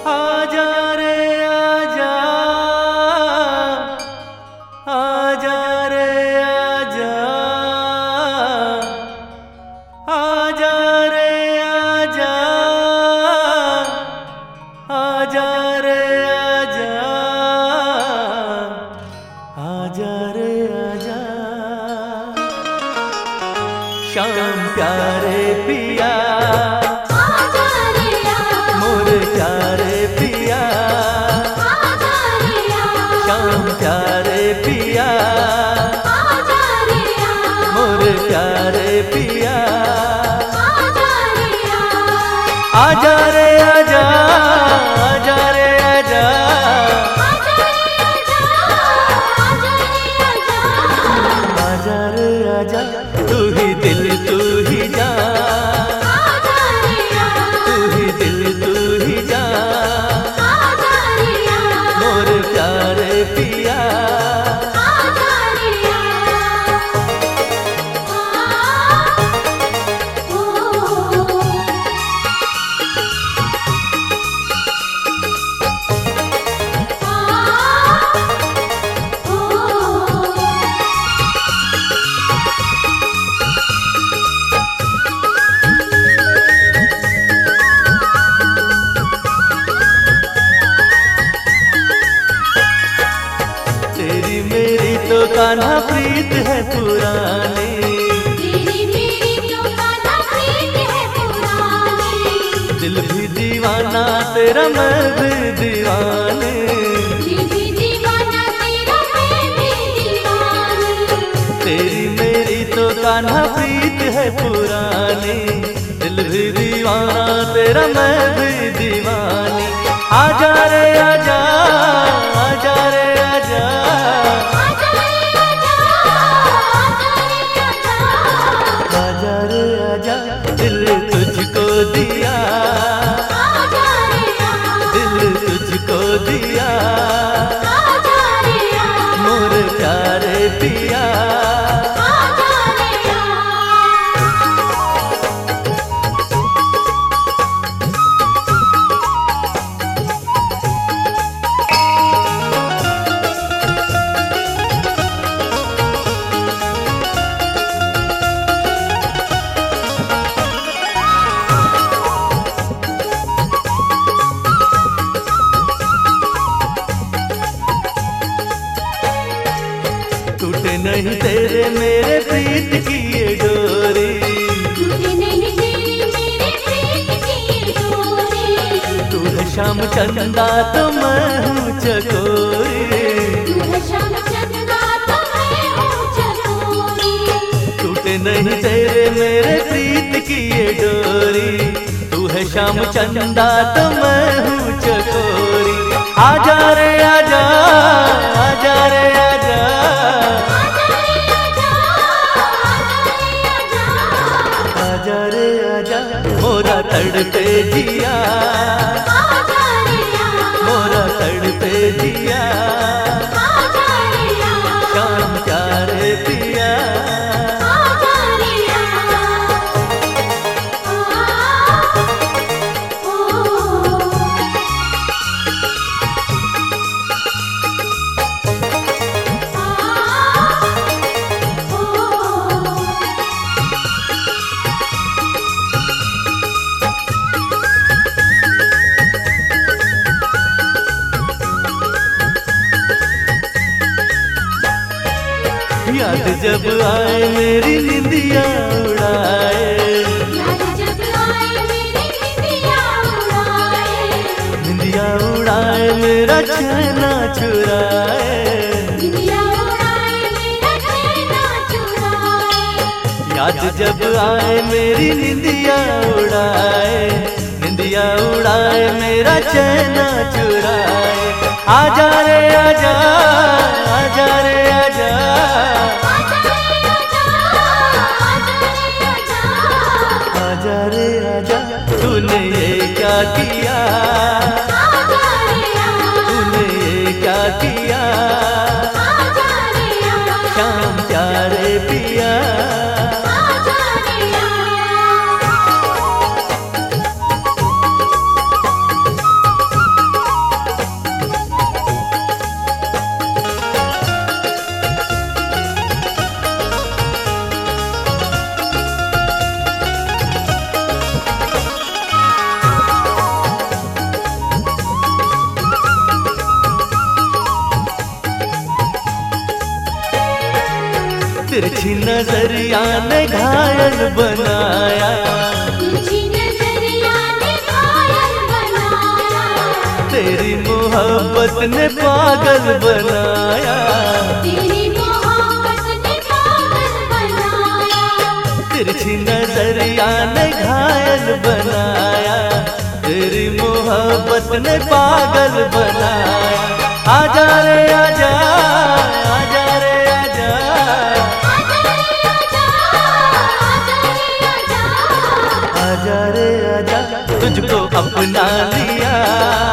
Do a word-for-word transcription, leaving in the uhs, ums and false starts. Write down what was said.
आजा रे आजा, आजा रे आजा, आजा रे आजा, आजा रे आजा, आजा रे आजा। श्याम प्यारे पिया, आजा रे आजा, मोर प्यारे पिया, आजा रे आजा, श्याम प्यारे पिया, आजा रे आजा, मोर प्यारे पिया, आजा रे आजा, आजा रे आजा, आजा रे आजा, आजा रे आजा, आजा रे आजा, आजा रे आजा। तू ही दिल तू ही जान, आजा रे आजा, तू ही दिल तू ही जान, आजा रे आजा, मोर प्यारे पिया, आजा रे आजा। ओ तेरी मेरी तो कान्हा प्रीत है पुरानी, तेरी मेरी तो कान्हा प्रीत है पुरानी, दिल भी दीवाना तेरा मैं भी दीवाने। दिल भी दीवाना तेरा मैं भी दीवानी, तेरी मेरी तो कान्हा प्रीत है पुरानी, दिल भी दीवाना तेरा मैं भी दीवानी। आजा रे आजा, आजा रे आजा, आजा रे आजा, आजा रे आजा, आजा रे आजा। दिल तुझको दिया, आजा रे आजा, दिल तुझको दिया, आजा रे आजा, मोर प्यारे पिया, आजा रे आजा। टूटे नहीं तेरे मेरे प्रीत की ये डोरी, टूटे नहीं तेरी मेरे प्रीत की ये डोरी, तू है श्याम चंदा तो मैं हूँ चकोरी। तू है श्याम चंदा तो मैं हूँ चकोरी, टूटे नहीं तेरे मेरे प्रीत की ये डोरी, तू है श्याम चंदा तो मैं हूँ चकोरी। आजा रे आजा, आजा रे आजा, आजा रे आजा, आजा रे आजा, आजा रे आजा। मोरा तड़पे जिया, आजा रे आजा, मोरा तड़पे जिया, आजा रे आजा, श्याम प्यारे पिया, आजा रे आजा। ओ याद जब आए मेरी निंदिया उड़ाए, याद जब आए मेरी निंदिया उड़ाए, निंदिया उड़ाए मेरा चैना चुराए। निंदिया उड़ाए मेरा चैना चुराए, याद जब आए मेरी निंदिया उड़ाए, निंदिया उड़ाए मेरा चैना चुराए। आजा रे आजा, आजा रे आजा, आजा रे आजा, आजा रे आजा, आजा रे आजा। तूने ये क्या किया, आजा रे आजा, तूने ये क्या किया, आजा रे आजा, श्याम प्यारे पिया, आजा रे आजा। तिरछी नजरिया ने घायल बनाया, तुझी नजरिया ने घायल बनाया, तेरी मोहब्बत ने पागल बनाया, तेरी मोहब्बत ने पागल बनाया, तिरछी नजरिया ने घायल बनाया, तेरी मोहब्बत ने पागल बनाया। आजा रे आजा, आजा रे आजा, आजा रे आजा, तुझको अपना लिया।